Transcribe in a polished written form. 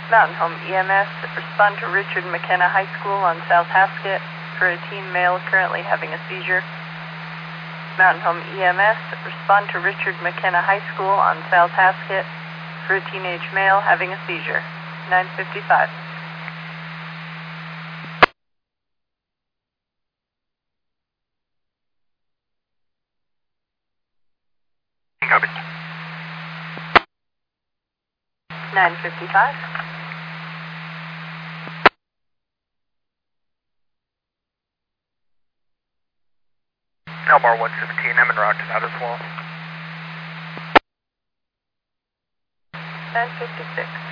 Mountain Home EMS, respond to Richard McKenna High School on South Haskett for a teen male currently having a seizure. Mountain Home EMS, respond to Richard McKenna High School on South Haskett for a teenage male having a seizure. 9:55. Copy. 9:55. Elmore 115, I'm en route to that as well. 9:56.